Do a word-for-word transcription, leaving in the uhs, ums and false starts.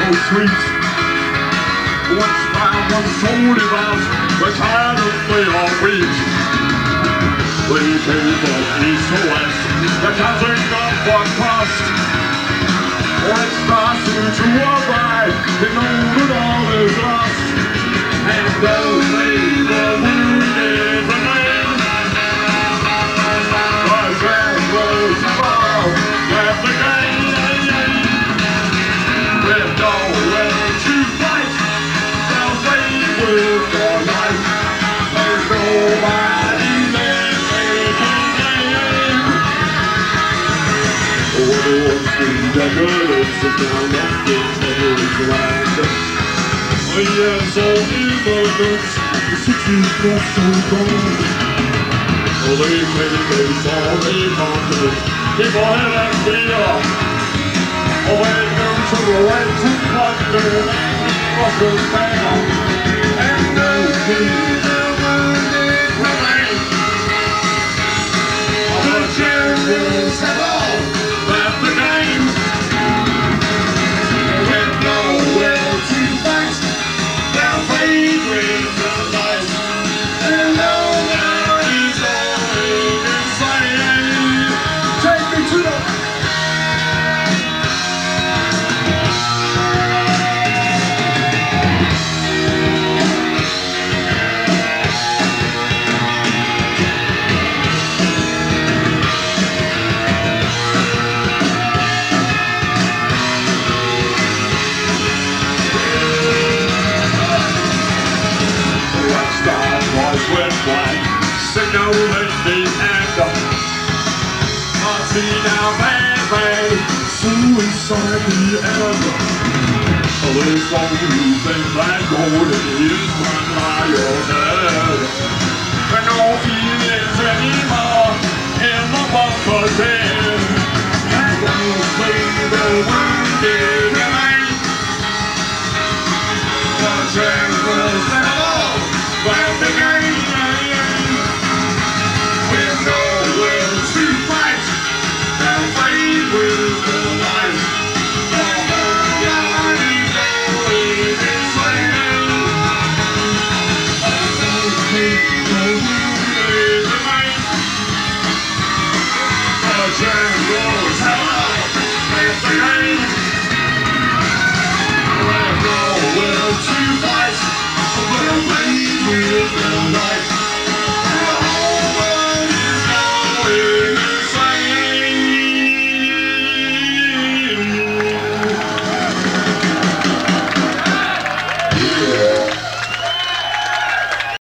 those streets. Once found one soul devout, the kind of they all reach. They came from east to west, the counting of what cost. When it starts to to a ride, they know that all is lost. And those they the wounded remain. The travelers fall, left the game. With nowhere to fight, they'll wait with their life. There's nobody left they can blame. Oh, the ones who decadence is now left in memory's land. Oh yes, all immigrants, the city's not so gone. Oh, they made a sorry continent, people had that fear. Oh, welcome to the way to plunder Russia's down. And those who the wounded remain. The champions have all left the game. With nowhere to fight, they'll fade with the light. And nobody's going insane. Take me to the with white, signal in the end. I see now, baby, suicide the end. This song you think black gold is run by your head. And no feelings anymore in the bunker den. And don't play the